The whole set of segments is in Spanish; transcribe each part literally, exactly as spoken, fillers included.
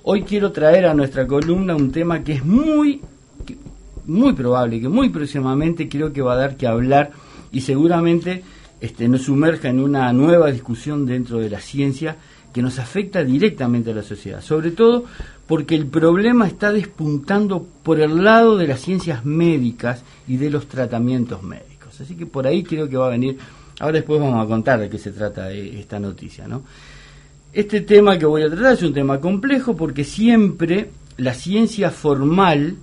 hoy quiero traer a nuestra columna un tema que es muy, muy probable, que muy próximamente creo que va a dar que hablar y seguramente este, nos sumerja en una nueva discusión dentro de la ciencia que nos afecta directamente a la sociedad, sobre todo porque el problema está despuntando por el lado de las ciencias médicas y de los tratamientos médicos. Así que por ahí creo que va a venir, ahora después vamos a contar de qué se trata esta noticia, ¿no? Este tema que voy a tratar es un tema complejo porque siempre la ciencia formal,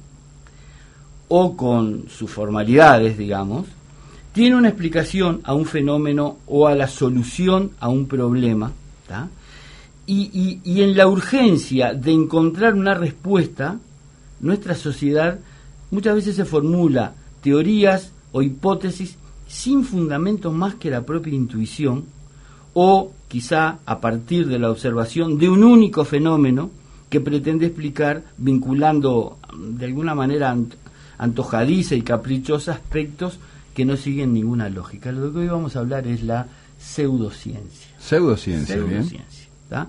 o con sus formalidades, digamos, tiene una explicación a un fenómeno o a la solución a un problema, ¿tá? Y, y, y en la urgencia de encontrar una respuesta, nuestra sociedad muchas veces se formula teorías o hipótesis sin fundamentos más que la propia intuición, o quizá a partir de la observación de un único fenómeno que pretende explicar vinculando de alguna manera antojadiza y caprichosa aspectos que no siguen ninguna lógica. Lo que hoy vamos a hablar es la pseudociencia. Pseudociencia, pseudociencia, ¿tá?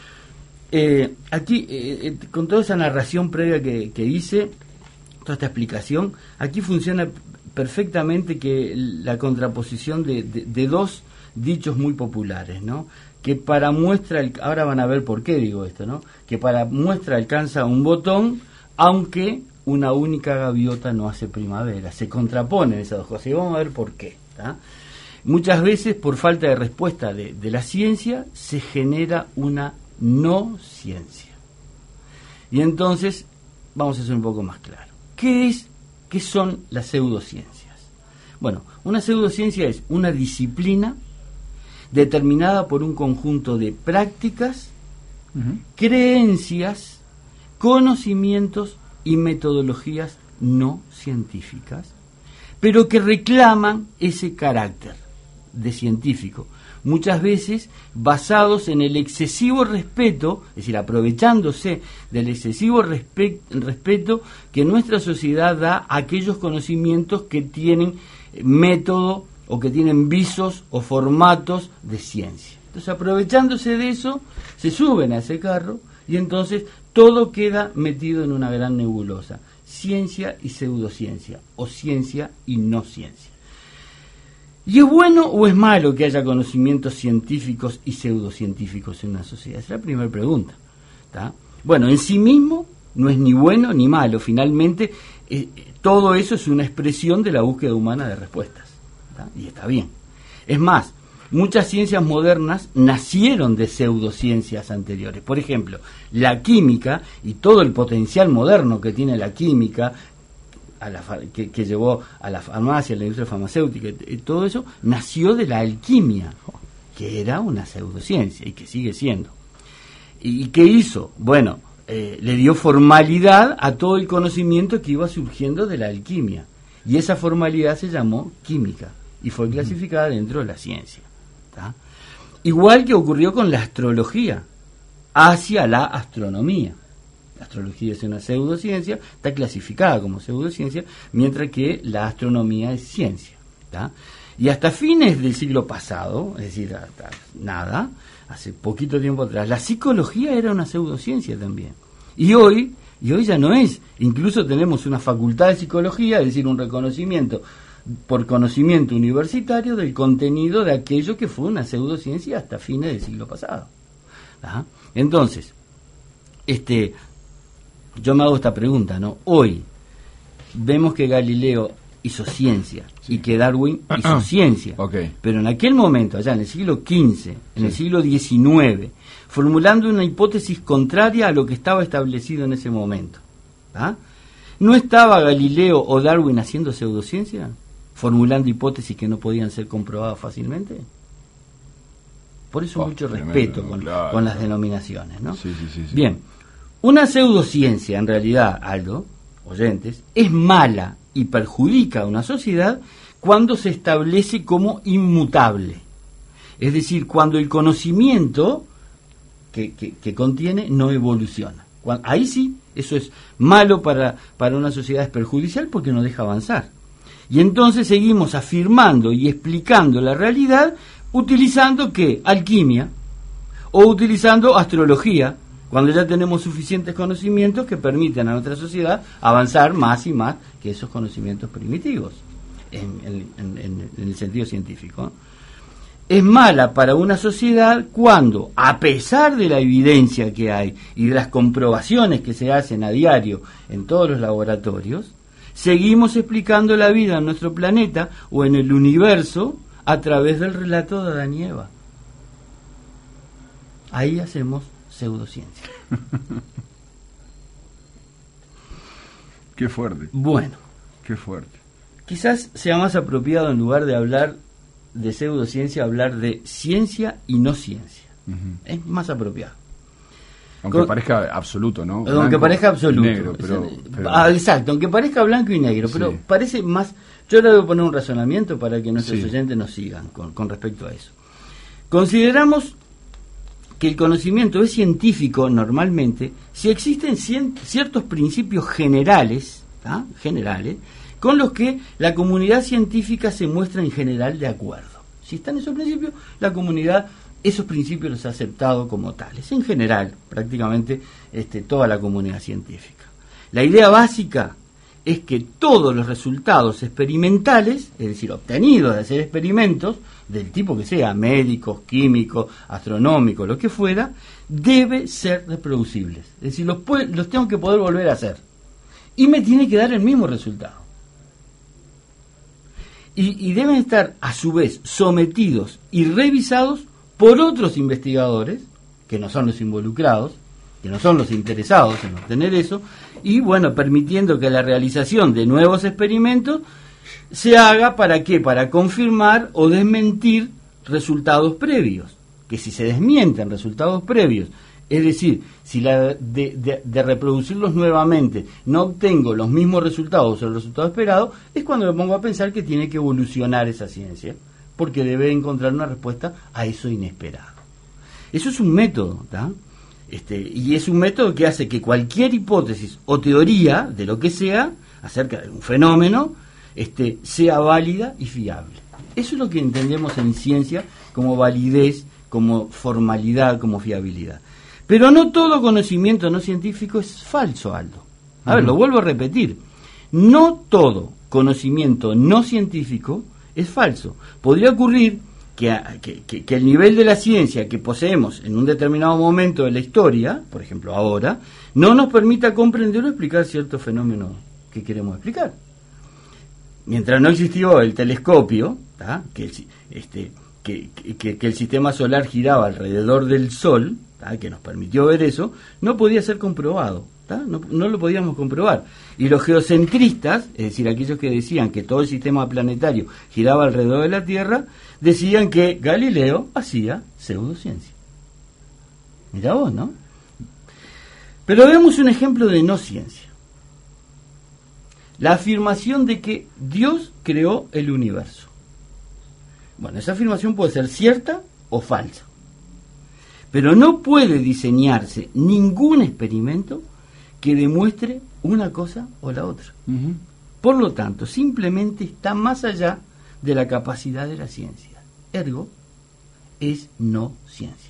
Eh, aquí, eh, con toda esa narración previa que, que hice, toda esta explicación, aquí funciona perfectamente que la contraposición de, de, de dos dichos muy populares, ¿no? Que para muestra, el, ahora van a ver por qué digo esto, ¿no? Que para muestra alcanza un botón, aunque una única gaviota no hace primavera. Se contraponen esas dos cosas y vamos a ver por qué, ¿tá? Muchas veces, por falta de respuesta de, de la ciencia, se genera una no ciencia. Y entonces, vamos a ser un poco más claro. ¿Qué es, qué son las pseudociencias? Bueno, una pseudociencia es una disciplina determinada por un conjunto de prácticas, uh-huh. creencias, conocimientos y metodologías no científicas, pero que reclaman ese carácter de científico, muchas veces basados en el excesivo respeto, es decir, aprovechándose del excesivo respe- respeto que nuestra sociedad da a aquellos conocimientos que tienen método o que tienen visos o formatos de ciencia. Entonces, aprovechándose de eso, se suben a ese carro y entonces todo queda metido en una gran nebulosa: ciencia y pseudociencia, o ciencia y no ciencia. ¿Y es bueno o es malo que haya conocimientos científicos y pseudocientíficos en una sociedad? Esa es la primera pregunta, ¿tá? Bueno, en sí mismo no es ni bueno ni malo. Finalmente, eh, todo eso es una expresión de la búsqueda humana de respuestas, ¿tá? Y está bien. Es más, muchas ciencias modernas nacieron de pseudociencias anteriores. Por ejemplo, la química y todo el potencial moderno que tiene la química, a la, que, que llevó a la farmacia, a la industria farmacéutica, y todo eso nació de la alquimia, que era una pseudociencia y que sigue siendo. ¿Y qué hizo? Bueno, eh, le dio formalidad a todo el conocimiento que iba surgiendo de la alquimia, y esa formalidad se llamó química y fue clasificada dentro de la ciencia, ¿tá? Igual que ocurrió con la astrología hacia la astronomía. La astrología es una pseudociencia, está clasificada como pseudociencia, mientras que la astronomía es ciencia, ¿tá? Y hasta fines del siglo pasado, es decir, hasta nada, hace poquito tiempo atrás, la psicología era una pseudociencia también. Y hoy, y hoy ya no es. Incluso tenemos una facultad de psicología, es decir, un reconocimiento por conocimiento universitario del contenido de aquello que fue una pseudociencia hasta fines del siglo pasado, ¿tá? Entonces, este... yo me hago esta pregunta, ¿no? Hoy vemos que Galileo hizo ciencia, sí, y que Darwin hizo ciencia, okay. Pero en aquel momento, allá en el siglo quince, en sí. el siglo diecinueve, formulando una hipótesis contraria a lo que estaba establecido en ese momento, ¿ah? ¿No estaba Galileo o Darwin haciendo pseudociencia? Formulando hipótesis que no podían ser comprobadas fácilmente. Por eso oh, mucho tremendo, respeto con, claro. con las denominaciones, ¿no? Sí, sí, sí, sí. Bien. Una pseudociencia, en realidad, Aldo, oyentes, es mala y perjudica a una sociedad cuando se establece como inmutable. Es decir, cuando el conocimiento que, que, que contiene no evoluciona. Cuando, ahí sí, eso es malo para, para una sociedad, es perjudicial porque no deja avanzar. Y entonces seguimos afirmando y explicando la realidad utilizando, ¿qué? Alquimia, o utilizando astrología, cuando ya tenemos suficientes conocimientos que permiten a nuestra sociedad avanzar más y más que esos conocimientos primitivos, en, en, en, en el sentido científico. Es mala para una sociedad cuando, a pesar de la evidencia que hay y de las comprobaciones que se hacen a diario en todos los laboratorios, seguimos explicando la vida en nuestro planeta o en el universo a través del relato de Adán y Eva. Ahí hacemos pseudociencia. Qué fuerte. Bueno. Qué fuerte. Quizás sea más apropiado, en lugar de hablar de pseudociencia, hablar de ciencia y no ciencia. Uh-huh. Es más apropiado. Aunque Con, parezca absoluto, ¿no? Aunque blanco parezca absoluto. Negro, pero, pero... Ah, exacto, aunque parezca blanco y negro, pero sí. Parece más... Yo le voy a poner un razonamiento para que nuestros sí. oyentes nos sigan con, con respecto a eso. Consideramos que el conocimiento es científico normalmente si existen cien, ciertos principios generales, ¿ah? generales, con los que la comunidad científica se muestra en general de acuerdo. Si están esos principios, la comunidad esos principios los ha aceptado como tales. En general, prácticamente este, toda la comunidad científica. La idea básica es que todos los resultados experimentales, es decir, obtenidos de hacer experimentos, del tipo que sea, médicos, químicos, astronómicos, lo que fuera, debe ser reproducibles. Es decir, los, los tengo que poder volver a hacer. Y me tiene que dar el mismo resultado. Y, y deben estar, a su vez, sometidos y revisados por otros investigadores, que no son los involucrados, que no son los interesados en obtener eso, y bueno, permitiendo que la realización de nuevos experimentos se haga para qué, para confirmar o desmentir resultados previos, que si se desmienten resultados previos, es decir, si la de, de, de reproducirlos nuevamente no obtengo los mismos resultados o el resultado esperado, es cuando me pongo a pensar que tiene que evolucionar esa ciencia, porque debe encontrar una respuesta a eso inesperado. Eso es un método, ¿tá? Este, y es un método que hace que cualquier hipótesis o teoría de lo que sea acerca de un fenómeno este, sea válida y fiable. Eso es lo que entendemos en ciencia como validez, como formalidad, como fiabilidad. Pero no todo conocimiento no científico es falso, Aldo. A uh-huh. ver, lo vuelvo a repetir. No todo conocimiento no científico es falso. Podría ocurrir que, que, que, que el nivel de la ciencia que poseemos en un determinado momento de la historia, por ejemplo ahora, no nos permita comprender o explicar ciertos fenómenos que queremos explicar. Mientras no existió el telescopio, ¿tá? que, este, que, que, que el sistema solar giraba alrededor del Sol, ¿tá? que nos permitió ver eso, no podía ser comprobado. No, no lo podíamos comprobar. Y los geocentristas, es decir, aquellos que decían que todo el sistema planetario giraba alrededor de la Tierra, decían que Galileo hacía pseudociencia. Mirá vos, ¿no? Pero veamos un ejemplo de no ciencia. La afirmación de que Dios creó el universo. Bueno, esa afirmación puede ser cierta o falsa. Pero no puede diseñarse ningún experimento que demuestre una cosa o la otra. Uh-huh. Por lo tanto, simplemente está más allá de la capacidad de la ciencia. Ergo, es no ciencia.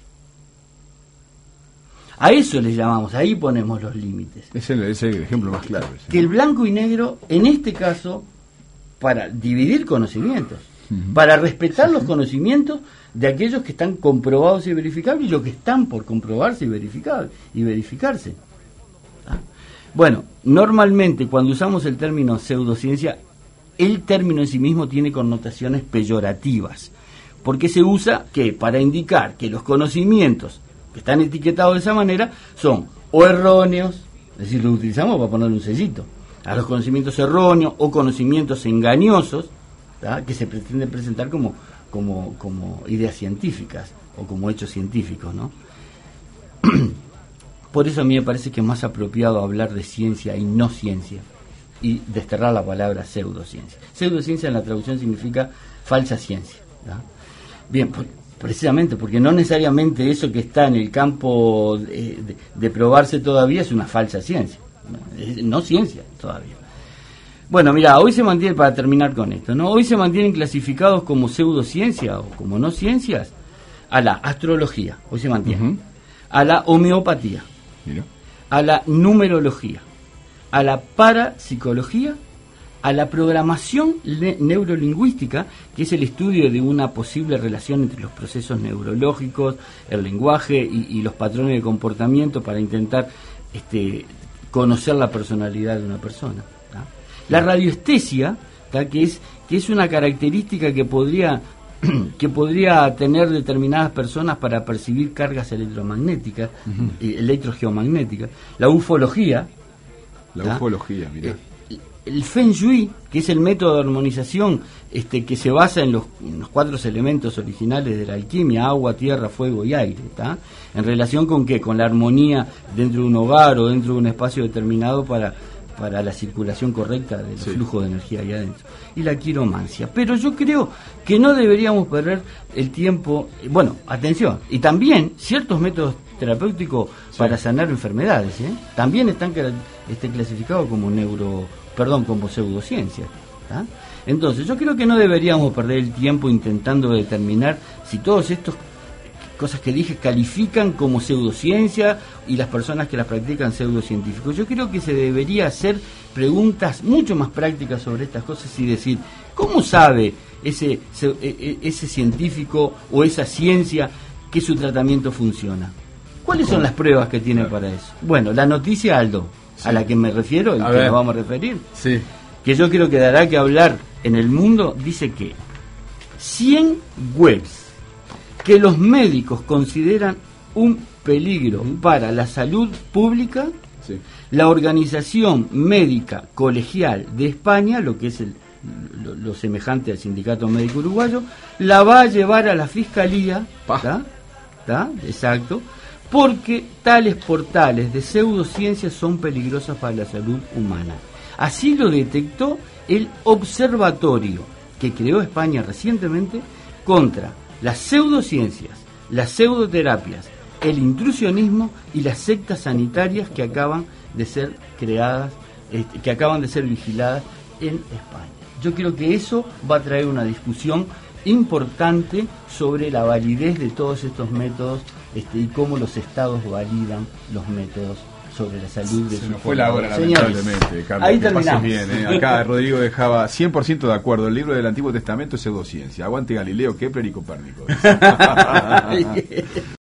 A eso le llamamos, ahí ponemos los límites. Es el, es el ejemplo más claro. Ese, que el blanco y negro, en este caso, para dividir conocimientos, uh-huh. para respetar los conocimientos de aquellos que están comprobados y verificables y los que están por comprobarse y verificar y verificarse. Bueno, normalmente cuando usamos el término pseudociencia, el término en sí mismo tiene connotaciones peyorativas, porque se usa que para indicar que los conocimientos que están etiquetados de esa manera son o erróneos, es decir, los utilizamos para ponerle un sellito, a los conocimientos erróneos o conocimientos engañosos, ¿tá? que se pretenden presentar como, como, como ideas científicas o como hechos científicos, ¿no? Por eso a mí me parece que es más apropiado hablar de ciencia y no ciencia y desterrar la palabra pseudociencia. Pseudociencia en la traducción significa falsa ciencia, ¿no? Bien, pues, precisamente porque no necesariamente eso que está en el campo de, de, de probarse todavía es una falsa ciencia, no, no ciencia todavía. Bueno, mira, hoy se mantiene, para terminar con esto, ¿no? Hoy se mantienen clasificados como pseudociencia o como no ciencias a la astrología, hoy se mantiene, uh-huh. a la homeopatía, Mira. a la numerología, a la parapsicología, a la programación ne- neurolingüística, que es el estudio de una posible relación entre los procesos neurológicos, el lenguaje y, y los patrones de comportamiento para intentar este, conocer la personalidad de una persona. ¿tá? La radioestesia, ¿tá? que es que es una característica que podría que podría tener determinadas personas para percibir cargas electromagnéticas, uh-huh. eh, electrogeomagnéticas. La ufología, la ¿tá? ufología, mira. Eh, el Feng Shui, que es el método de armonización este, que se basa en los, en los cuatro elementos originales de la alquimia: agua, tierra, fuego y aire, ¿tá? En relación con qué, con la armonía dentro de un hogar o dentro de un espacio determinado para, para la circulación correcta de los sí. flujos de energía ahí adentro. Y la quiromancia. Pero yo creo que no deberíamos perder el tiempo, bueno, atención, y también ciertos métodos terapéuticos sí. para sanar enfermedades, ¿eh? También están este, clasificados como neuro, perdón, como pseudociencias, ¿tá? Entonces yo creo que no deberíamos perder el tiempo intentando determinar si todos estos cosas que dije califican como pseudociencia y las personas que las practican pseudocientíficos. Yo creo que se debería hacer preguntas mucho más prácticas sobre estas cosas y decir, ¿cómo sabe ese, ese científico o esa ciencia que su tratamiento funciona? ¿Cuáles son las pruebas que tiene para eso? Bueno, la noticia, Aldo, sí. a la que me refiero y a que ver. nos vamos a referir, sí. que yo creo que dará que hablar en el mundo, dice que cien webs que los médicos consideran un peligro uh-huh. para la salud pública, sí. la Organización Médica Colegial de España, lo que es el, lo, lo semejante al Sindicato Médico Uruguayo, la va a llevar a la Fiscalía, ¿tá? ¿tá? Exacto, porque tales portales de pseudociencias son peligrosas para la salud humana. Así lo detectó el observatorio que creó España recientemente contra las pseudociencias, las pseudoterapias, el intrusionismo y las sectas sanitarias que acaban de ser creadas, este, que acaban de ser vigiladas en España. Yo creo que eso va a traer una discusión importante sobre la validez de todos estos métodos este, y cómo los estados validan los métodos sobre la salud de Se su nos fue la hora, lamentablemente, Carlos. Ahí que terminamos. Pases bien, ¿eh? Acá Rodrigo dejaba cien por ciento de acuerdo. El libro del Antiguo Testamento es pseudociencia. Aguante Galileo, Kepler y Copérnico.